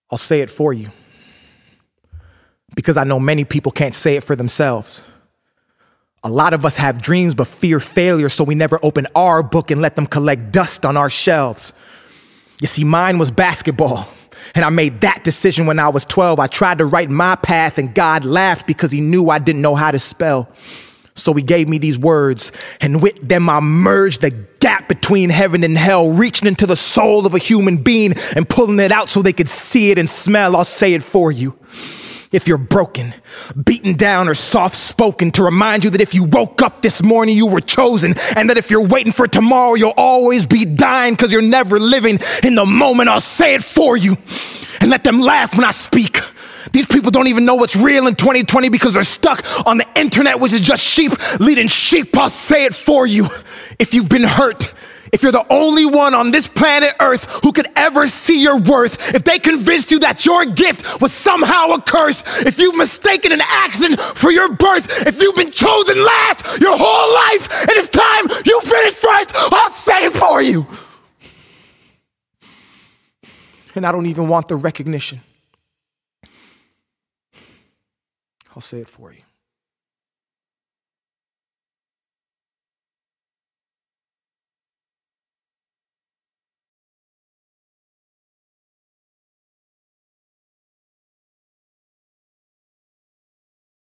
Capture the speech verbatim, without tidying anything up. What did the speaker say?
I'll say it for you, because I know many people can't say it for themselves. A lot of us have dreams but fear failure, so we never open our book and let them collect dust on our shelves. You see, mine was basketball, and I made that decision when I was twelve. I tried to write my path, and God laughed because he knew I didn't know how to spell. So he gave me these words, and with them I merged the gap between heaven and hell, reaching into the soul of a human being and pulling it out so they could see it and smell. I'll say it for you. If you're broken, beaten down, or soft-spoken, to remind you that if you woke up this morning, you were chosen, and that if you're waiting for tomorrow, you'll always be dying because you're never living in the moment. I'll say it for you, and let them laugh when I speak. These people don't even know what's real in twenty twenty because they're stuck on the internet, which is just sheep leading sheep. I'll say it for you. If you've been hurt, if you're the only one on this planet Earth who could ever see your worth, if they convinced you that your gift was somehow a curse, if you've mistaken an accident for your birth, if you've been chosen last your whole life, and it's time you finish first, I'll say it for you. And I don't even want the recognition. I'll say it for you.